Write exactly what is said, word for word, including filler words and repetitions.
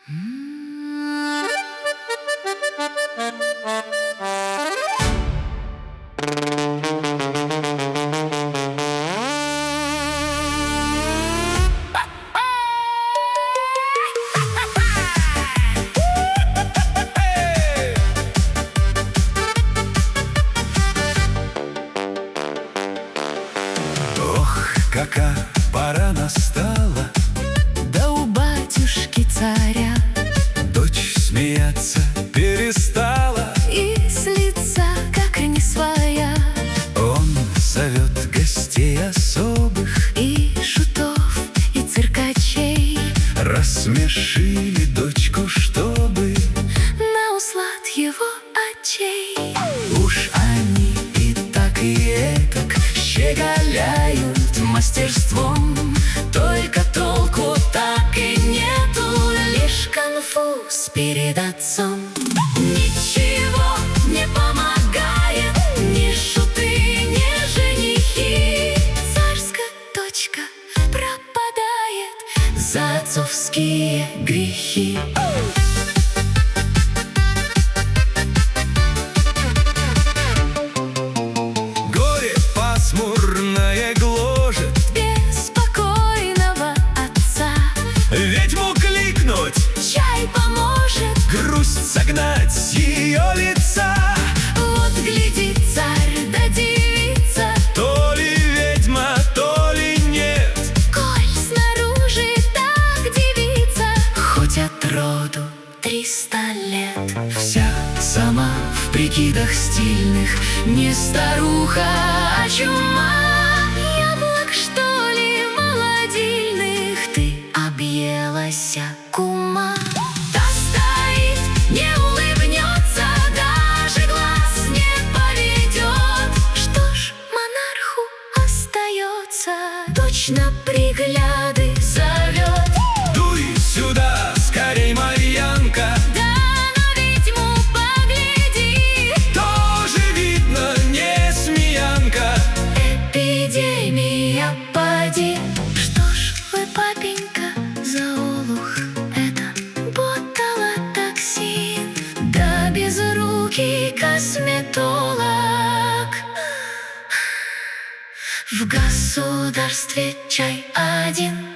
Ох, какая пора настала, Да у батюшки царя дочь смеяться перестала. и с лица как не своя, Он зовет гостей особых, и шутов, и циркачей, рассмешили дочку, чтобы на услад его очей. уж они и так и этак щеголяют мастерством. Только толку так и нету, лишь конфуз перед отцом. Ничего не помогает, ни шуты, ни женихи. Царская дочка пропадает за отцовские грехи. Горе пасмурное гложет, Беспокойного отца ведьму кликнуть, чай поможет. грусть согнать с ее лица. Вот глядит царь да девица, То ли ведьма, то ли нет, коль снаружи так девица, хоть от роду триста лет. вся Сама в прикидах стильных, не старуха, а чума. Яблок, что ли, молодильных ты объелася, кума. Та стоит, не улыбнется, даже глаз не поведет. Что ж монарху остается, точно пригляды зовет. дуй сюда, скорей, Марьянка, Да на ведьму погляди, тоже видно не смеянка. эпидемия поди. Что ж вы, папенька, зоолог, это ботулотоксин, да безрукий косметолог. В государстве чай один.